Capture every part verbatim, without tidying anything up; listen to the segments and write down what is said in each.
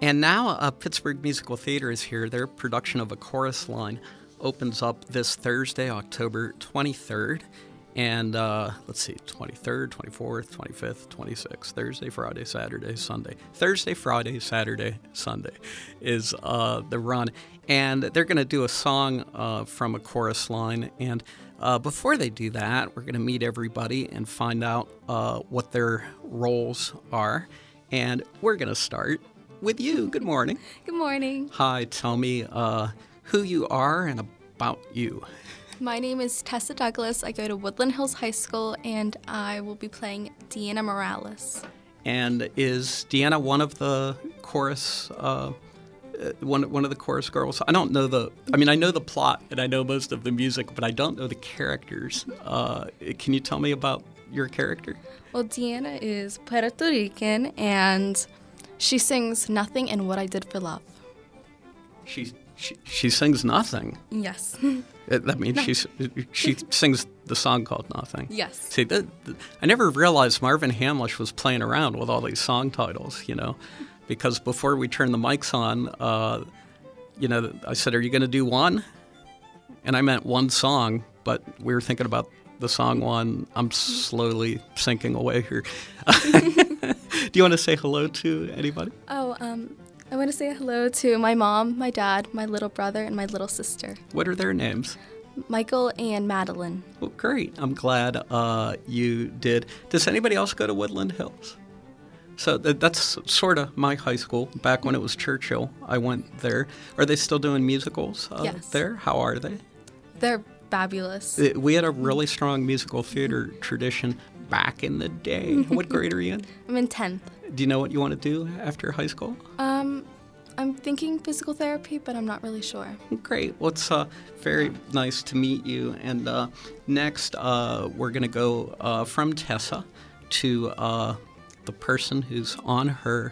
And now uh, Pittsburgh Musical Theater is here. Their production of A Chorus Line opens up this Thursday, October twenty-third. And uh, let's see, twenty-third, twenty-fourth, twenty-fifth, twenty-sixth, Thursday, Friday, Saturday, Sunday. Thursday, Friday, Saturday, Sunday is uh, the run. And they're going to do a song uh, from A Chorus Line. And uh, before they do that, we're going to meet everybody and find out uh, what their roles are. And we're going to start with you. Good morning. Good morning. Hi, tell me uh, who you are and about you. My name is Tessa Douglas. I go to Woodland Hills High School, and I will be playing Deanna Morales. And is Deanna one of the chorus, uh, one one of the chorus girls? I don't know the. I mean, I know the plot and I know most of the music, but I don't know the characters. Uh, can you tell me about your character? Well, Deanna is Puerto Rican, and she sings "Nothing" and "What I Did for Love." She she, she sings nothing. Yes. That means No. she's, she sings the song called Nothing. Yes. See, the, the, I never realized Marvin Hamlish was playing around with all these song titles, you know, because before we turned the mics on, uh, you know, I said, are you going to do one? And I meant one song, but we were thinking about the song one. I'm slowly sinking away here. Do you want to say hello to anybody? Oh, um, I want to say hello to my mom, my dad, my little brother, and my little sister, What are their names? Michael and Madeline. Well, great. I'm glad uh, you did. Does anybody else go to Woodland Hills? So th- that's sort of my high school. Back when it was Churchill, I went there. Are they still doing musicals uh, Yes. there? How are they? They're fabulous. Uh, We had a really strong musical theater tradition back in the day. What grade are you in? I'm in tenth. Do you know what you want to do after high school? Um, I'm thinking physical therapy, but I'm not really sure. Great. Well, it's uh, very nice to meet you. And uh, next, uh, we're going to go uh, from Tessa to uh, the person who's on her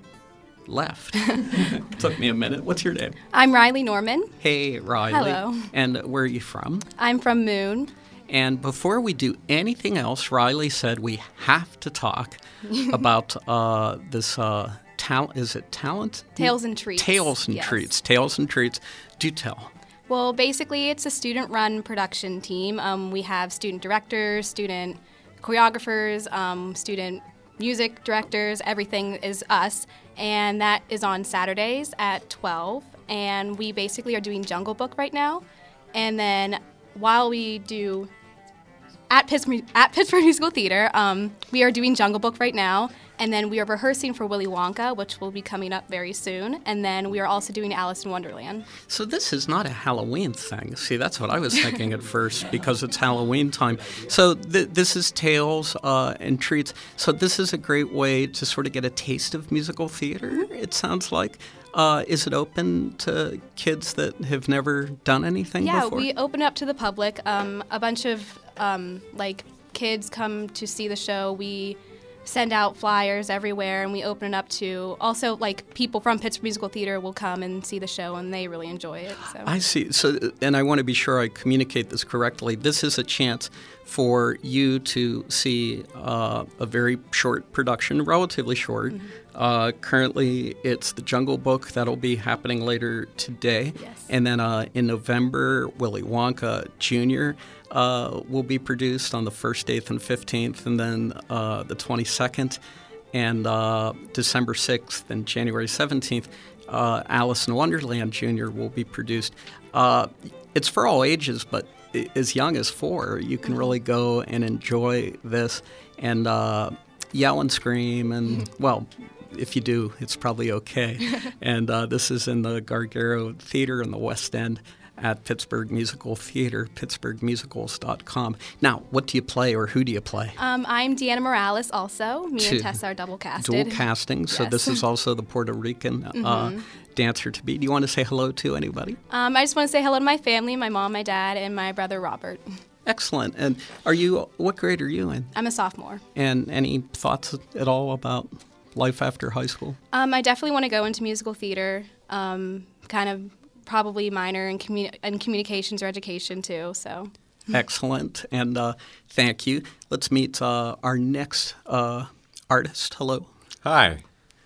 left. Took me a minute. What's your name? I'm Riley Norman. Hey, Riley. Hello. And where are you from? I'm from Moon. And before we do anything else, Riley said we have to talk about uh, this uh, talent. Is it talent? Tales and Treats. Tales and Yes. Treats. Tales and Treats. Do tell. Well, basically, it's a student-run production team. Um, we have student directors, student choreographers, um, student music directors. Everything is us. And that is on Saturdays at twelve. And we basically are doing Jungle Book right now. And then while we do at Pittsburgh, at Pittsburgh Musical Theater, um, we are doing Jungle Book right now, and then we are rehearsing for Willy Wonka, which will be coming up very soon, and then we are also doing Alice in Wonderland. So this is not a Halloween thing. See, that's what I was thinking at first because it's Halloween time. So th- this is Tales uh, and Treats. So this is a great way to sort of get a taste of musical theater, it sounds like. Uh, is it open to kids that have never done anything Yeah, before? we open up to the public. Um, a bunch of um, like kids come to see the show. We send out flyers everywhere, and we open it up to also like people from Pittsburgh Musical Theater will come and see the show, and they really enjoy it. So. I see. So, and I want to be sure I communicate this correctly. This is a chance for you to see uh, a very short production, relatively short. Mm-hmm. Uh, currently, it's the Jungle Book that'll be happening later today, Yes. and then uh, in November, Willy Wonka Junior Uh, will be produced on the first, eighth, and fifteenth, and then uh, the twenty-second, and uh, December sixth and January seventeenth, uh, Alice in Wonderland Junior will be produced. Uh, it's for all ages, but i- as young as four, you can really go and enjoy this and uh, yell and scream, and, well, if you do, it's probably okay. And uh, this is in the Gargaro Theater in the West End at Pittsburgh Musical Theater, pittsburgh musicals dot com. Now, what do you play, or who do you play? Um, I'm Deanna Morales also. Me Two. and Tessa are double casted. Dual casting, so Yes. this is also the Puerto Rican uh, dancer to be. Do you want to say hello to anybody? Um, I just want to say hello to my family, my mom, my dad, and my brother Robert. Excellent. And are you, what grade are you in? I'm a sophomore. And any thoughts at all about life after high school? Um, I definitely want to go into musical theater, um, kind of probably minor in, commu- in communications or education too. So Excellent. And uh, thank you. Let's meet uh, our next uh, artist. Hello. Hi.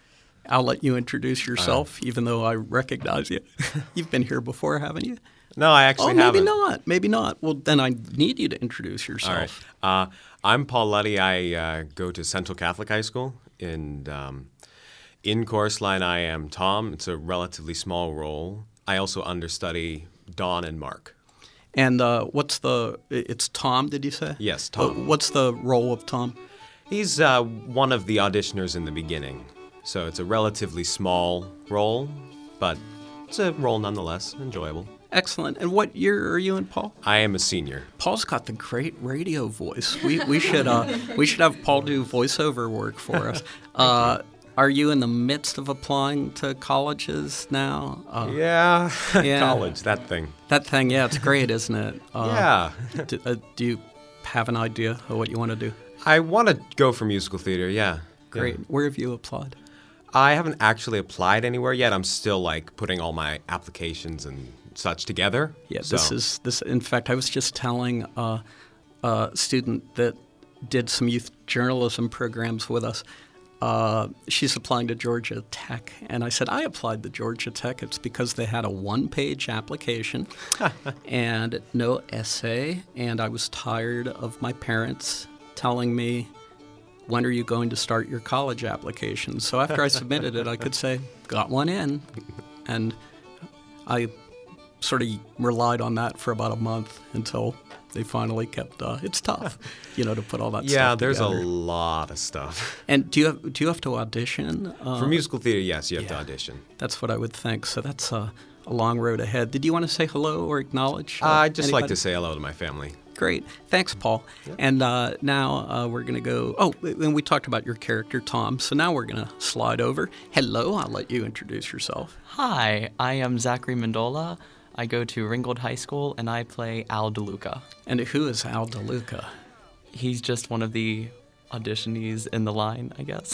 I'll let you introduce yourself, uh, even though I recognize you. You've been here before, haven't you? No, I actually oh, maybe haven't. not. Maybe not. Well, then I need you to introduce yourself. All right. Uh, I'm Paul Luddy. I uh, go to Central Catholic High School. And um, in Chorus Line, I am Tom. It's a relatively small role. I also understudy Dawn and Mark. And uh, what's the – it's Tom, did you say? Yes, Tom. What's the role of Tom? He's uh, one of the auditioners in the beginning. So it's a relatively small role, but it's a role nonetheless, enjoyable. Excellent. And what year are you in, Paul? I am a senior. Paul's got the great radio voice. We we should uh, we should have Paul do voiceover work for us. Uh, are you in the midst of applying to colleges now? Uh, yeah. yeah, college, that thing. That thing, yeah, it's great, isn't it? Uh, yeah. do, uh, do you have an idea of what you want to do? I want to go for musical theater. Yeah. Great. Yeah. Where have you applied? I haven't actually applied anywhere yet. I'm still like putting all my applications and such together. Yeah, so. this is this. In fact, I was just telling uh, a student that did some youth journalism programs with us. Uh, she's applying to Georgia Tech, and I said I applied to Georgia Tech. It's because they had a one-page application and no essay, and I was tired of my parents telling me, when are you going to start your college application? So after I submitted it, I could say, got one in. And I sort of relied on that for about a month until they finally kept, uh, it's tough, you know, to put all that yeah, stuff Yeah, there's together. a lot of stuff. And do you have, do you have to audition? Uh, for musical theater, yes, you have yeah, to audition. That's what I would think. So that's uh, a long road ahead. Did you want to say hello or acknowledge? Uh, uh, I'd just anybody? like to say hello to my family. Great. Thanks, Paul. Yeah. And uh, now uh, we're going to go – oh, and we talked about your character, Tom. So now we're going to slide over. Hello. I'll let you introduce yourself. Hi. I am Zachary Mendola. I go to Ringgold High School, and I play Al DeLuca. And who is Al DeLuca? He's just one of the auditionees in the line, I guess.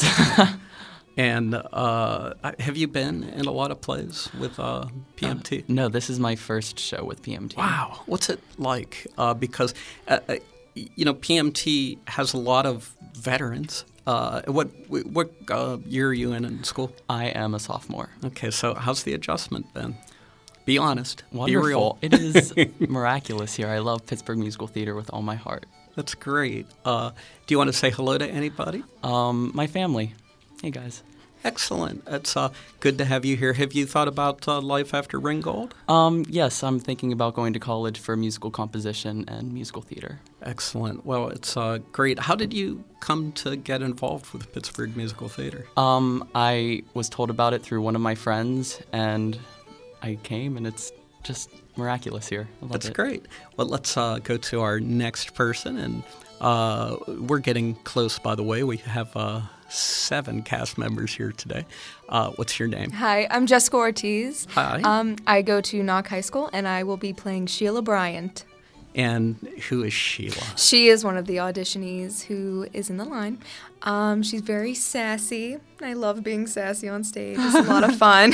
And uh, have you been in a lot of plays with uh, P M T? Uh, no, this is my first show with P M T. Wow. What's it like? Uh, because, uh, you know, P M T has a lot of veterans. Uh, what what uh, year are you in in school? I am a sophomore. Okay, so how's the adjustment been? Be honest. Wonderful. Be real. It is miraculous here. I love Pittsburgh Musical Theater with all my heart. That's great. Uh, do you want to say hello to anybody? Um, my family. Hey, guys. Excellent. It's uh, good to have you here. Have you thought about uh, life after Ringgold? Um, yes, I'm thinking about going to college for musical composition and musical theater. Excellent. Well, it's uh, great. How did you come to get involved with Pittsburgh Musical Theater? Um, I was told about it through one of my friends, and I came, and it's just miraculous here. I love That's it. great. Well, let's uh, go to our next person, and uh, we're getting close, by the way. We have uh, seven cast members here today. Uh, what's your name? Hi, I'm Jessica Ortiz. Hi. Um, I go to Knock High School, and I will be playing Sheila Bryant. And who is Sheila? She is one of the auditionees who is in the line. Um, she's very sassy. I love being sassy on stage. It's a lot of fun.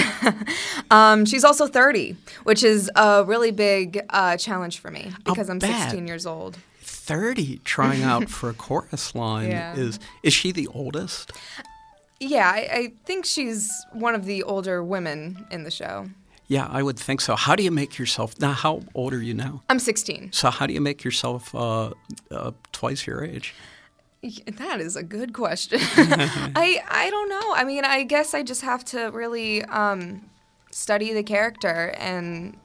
um, she's also thirty, which is a really big uh, challenge for me because I'll I'm bet. sixteen years old. thirty trying out for a chorus line. Yeah. Is is she the oldest? Yeah, I, I think she's one of the older women in the show. Yeah, I would think so. How do you make yourself, now how old are you now? I'm sixteen. So how do you make yourself uh, uh, twice your age? That is a good question. I I don't know. I mean, I guess I just have to really um, study the character, and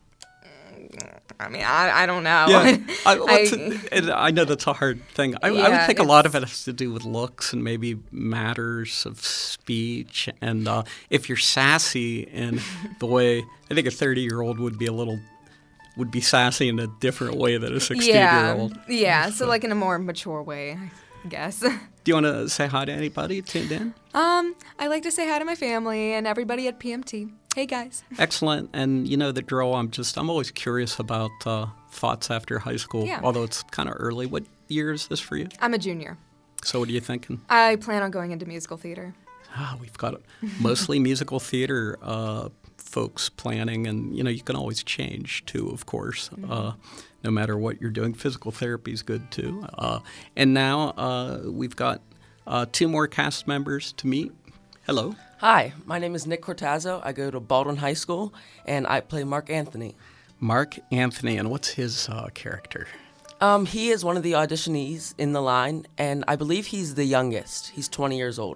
I mean, I, I don't know. Yeah, I, well, I, it's- and I know that's a hard thing. I, I would Yeah, think a lot of it's- it has to do with looks and maybe matters of speech. And uh, if you're sassy in the way, I think a thirty-year-old would be a little, would be sassy in a different way than a sixteen-year-old. yeah, yeah. So like in a more mature way, I guess. Do you want to say hi to anybody tuned in? Um, I like to say hi to my family and everybody at P M T. Hey guys. Excellent. And you know the drill. I'm just, I'm always curious about uh, thoughts after high school, Yeah. although it's kind of early. What year is this for you? I'm a junior. So what are you thinking? I plan on going into musical theater. Ah, we've got mostly musical theater uh, folks planning, and you know you can always change too, of course. Mm-hmm. Uh, no matter what you're doing, physical therapy is good too. Uh, and now uh, we've got uh, two more cast members to meet. Hello. Hi, my name is Nick Cortazzo. I go to Baldwin High School, and I play Mark Anthony. Mark Anthony, and what's his uh, character? Um, he is one of the auditionees in the line, and I believe he's the youngest. He's twenty years old.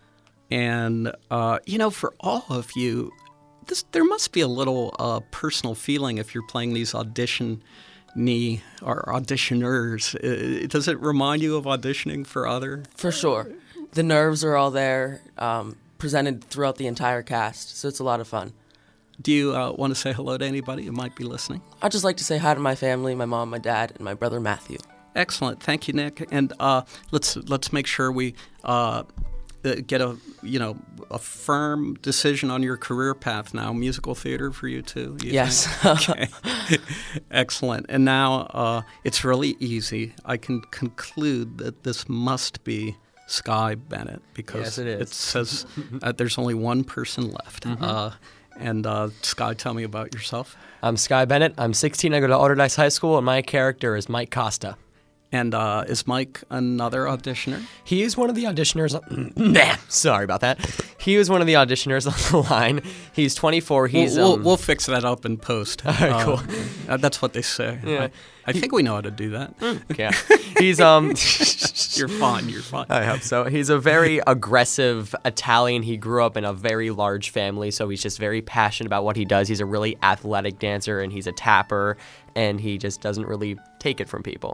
And, uh, you know, for all of you, this there must be a little uh, personal feeling if you're playing these audition knee or auditioners. Uh, does it remind you of auditioning for other? For sure. The nerves are all there, um, presented throughout the entire cast, so it's a lot of fun. Do you uh, want to say hello to anybody who might be listening? I'd just like to say hi to my family, my mom, my dad, and my brother Matthew. Excellent. Thank you, Nick. And uh, let's let's make sure we uh, get a you know a firm decision on your career path now. Musical theater for you too. You Yes. Okay. Excellent. And now uh, it's really easy. I can conclude that this must be Sky Bennett because Yes, it is. it says uh, there's only one person left. Mhm. Uh, and uh, Sky, tell me about yourself. I'm Sky Bennett. I'm sixteen. I go to Allderdice High School, and my character is Mike Costa. And uh, is Mike another auditioner? He is one of the auditioners. Nah, sorry about that. He was one of the auditioners on the line. He's twenty-four. He's we'll, we'll, um, we'll fix that up in post. All right, Uh, cool. uh, that's what they say. Yeah. I, I think we know how to do that. Yeah. He's um. You're fine. You're fine. I hope so. He's a very aggressive Italian. He grew up in a very large family, so he's just very passionate about what he does. He's a really athletic dancer, and he's a tapper, and he just doesn't really take it from people.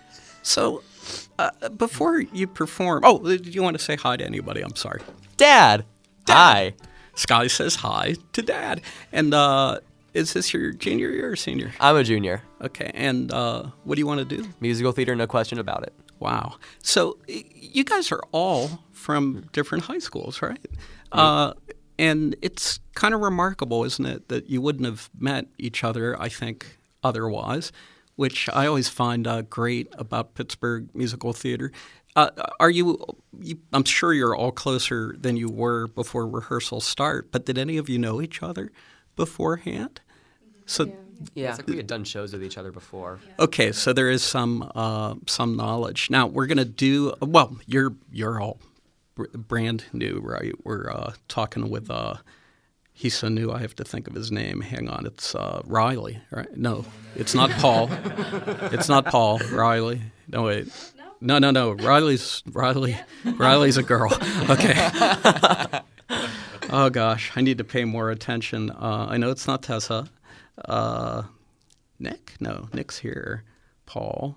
So, uh, before you perform, oh, do you want to say hi to anybody? I'm sorry. Dad. Dad. Hi. Sky says hi to Dad. And uh, is this your junior year or senior? I'm a junior. Okay. And uh, what do you want to do? Musical theater, no question about it. Wow. So y- you guys are all from different high schools, right? Uh, and it's kind of remarkable, isn't it, that you wouldn't have met each other, I think, otherwise, which I always find uh, great about Pittsburgh Musical Theater. Uh, are you, you, I'm sure you're all closer than you were before rehearsals start, but did any of you know each other beforehand? So, Yeah. It's like we had done shows with each other before. okay, so there is some uh, some knowledge. Now we're gonna do. Well, you're you're all br- brand new, right? We're uh, talking with. Uh, he's so new. I have to think of his name. Hang on, it's uh, Riley, right? No, it's not Paul. It's not Paul. Riley. No wait. No, no, no. Riley's Riley. Riley's a girl. Okay. Oh gosh, I need to pay more attention. Uh, I know it's not Tessa. Uh, Nick? No, Nick's here. Paul.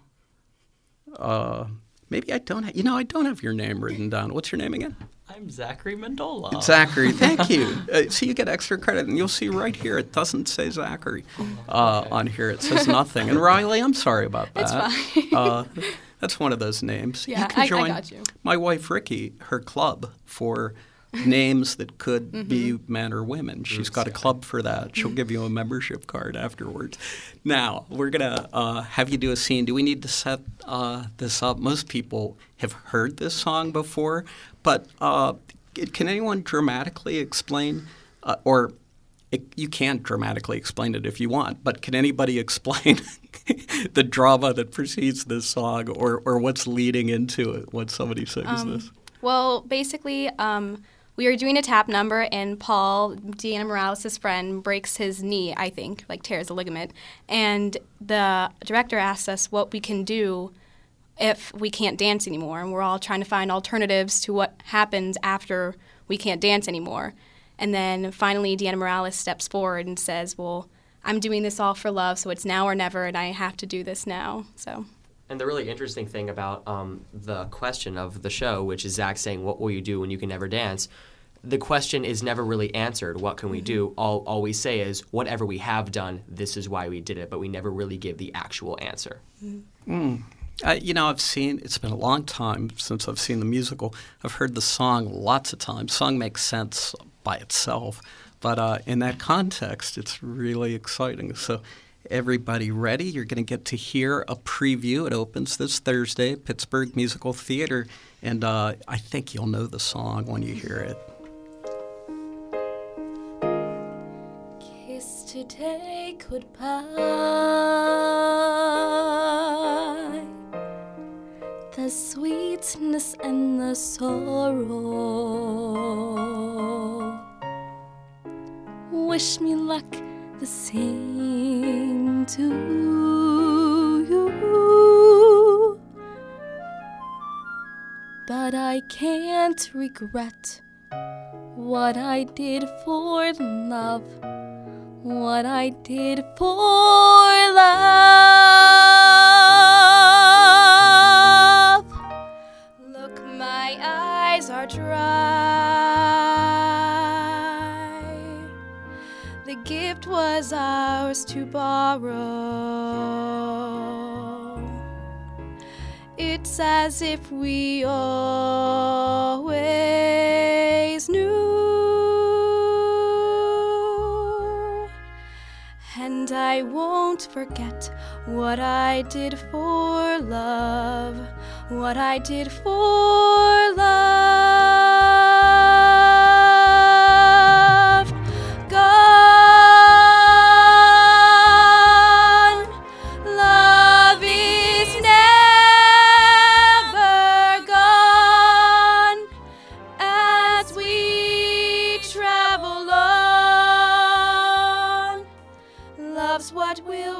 Uh, maybe I don't have, you know, I don't have your name written down. What's your name again? I'm Zachary Mendola. Zachary, thank you. Uh, so you get extra credit, and you'll see right here, it doesn't say Zachary uh, on here. It says nothing. And Riley, I'm sorry about that. It's fine. uh, that's one of those names. Yeah, you can I- I join got you. my wife, Ricky, her club for names that could be men or women. She's got a club for that. She'll give you a membership card afterwards. Now, we're going to uh, have you do a scene. Do we need to set uh, this up? Most people have heard this song before, but uh, can anyone dramatically explain, uh, or it, you can't dramatically explain it if you want, but can anybody explain the drama that precedes this song or, or what's leading into it when somebody sings Um, this? Well, basically, um, we were doing a tap number, and Paul, Deanna Morales' friend, breaks his knee, I think, like tears a ligament. And the director asked us what we can do if we can't dance anymore. And we're all trying to find alternatives to what happens after we can't dance anymore. And then finally, Deanna Morales steps forward and says, well, I'm doing this all for love, so it's now or never, and I have to do this now. So. And the really interesting thing about um, the question of the show, which is Zach saying, what will you do when you can never dance? The question is never really answered, what can we do? All, all we say is, whatever we have done, this is why we did it, but we never really give the actual answer. Mm. Uh, you know, I've seen, it's been a long time since I've seen the musical. I've heard the song lots of times. Song makes sense by itself, but uh, in that context, it's really exciting. So everybody ready? You're going to get to hear a preview. It opens this Thursday, Pittsburgh Musical Theater, and uh, I think you'll know the song when you hear it. Kiss today, goodbye. The sweetness and the sorrow. wish me luck the same to you. But I can't regret what I did for love, what I did for love. Look, my eyes are dry. The gift was ours to borrow. It's as if we always knew. And I won't forget what I did for love, what I did for love. Gone, love is never gone. As we travel on, love's what we'll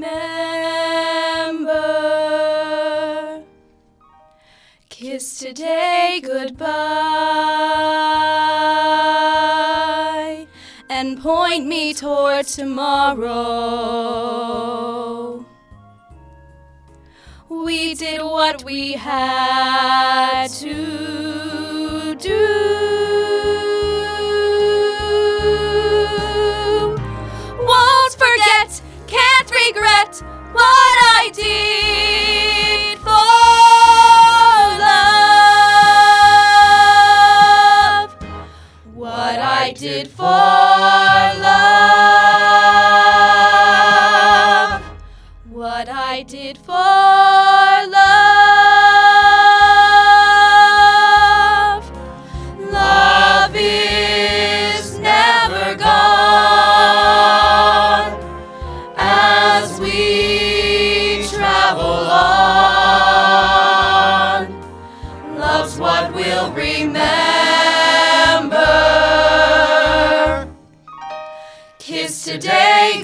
remember. Kiss today goodbye and point me toward tomorrow. We did what we had to do. Won't forget, can't regret what I did for love. What I did for love. What I did for love. Love is never gone. As we travel on, love's what we'll remember. Kiss today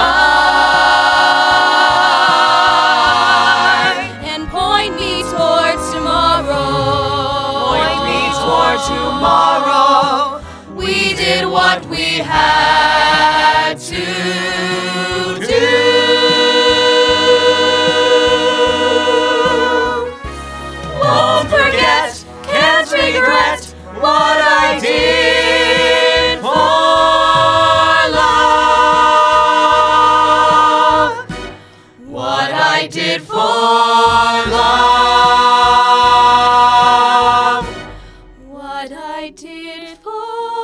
goodbye and point me towards tomorrow. Point me towards tomorrow. We did what we had to do. Won't forget, can't regret what I did for love. What I did for love. What I did for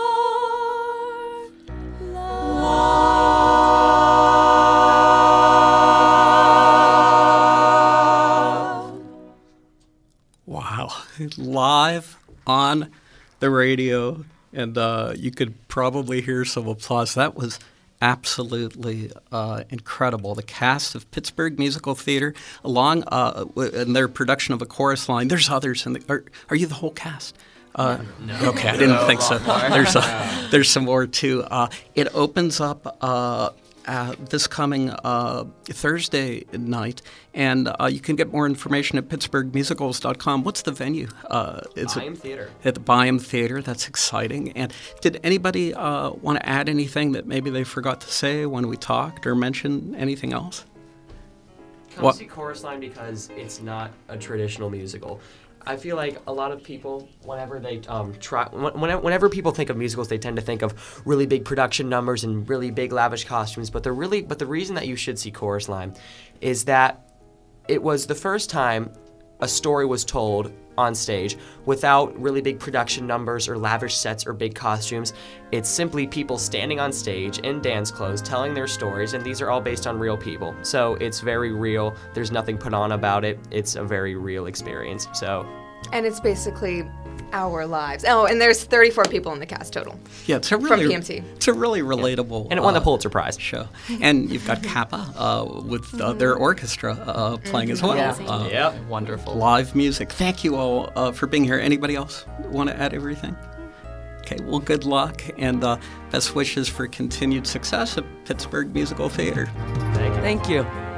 love. Wow. Live on the radio, and uh, you could probably hear some applause. That was absolutely uh, incredible. The cast of Pittsburgh Musical Theater, along uh, in their production of A Chorus Line. There's others in the. Are, are you the whole cast? Uh, No. Okay, I didn't think so. There's a, there's some more too. Uh, it opens up uh, uh, this coming uh, Thursday night, and uh, you can get more information at pittsburgh musicals dot com. What's the venue? Uh, it's Byam Theater. At the Byam Theater. That's exciting. And did anybody uh, want to add anything that maybe they forgot to say when we talked, or mention anything else? Come What? see Chorus Line because it's not a traditional musical. I feel like a lot of people, whenever they um, try, whenever, whenever people think of musicals, they tend to think of really big production numbers and really big lavish costumes. But the really, but the reason that you should see Chorus Line is that it was the first time a story was told on stage without really big production numbers or lavish sets or big costumes. It's simply people standing on stage in dance clothes telling their stories, and these are all based on real people. So it's very real. There's nothing put on about it. It's a very real experience. So, And it's basically our lives. Oh, and there's thirty-four people in the cast total. Yeah, it's a really P M T. It's a really relatable and it won the uh, Pulitzer Prize. show. And you've got Kappa uh, with uh, their orchestra uh, playing as well. Yeah. Uh, Yep. Wonderful. Live music. Thank you all uh, for being here. Anybody else want to add everything? Okay, well, good luck, and uh, best wishes for continued success at Pittsburgh Musical Theater. Thank you. Thank you.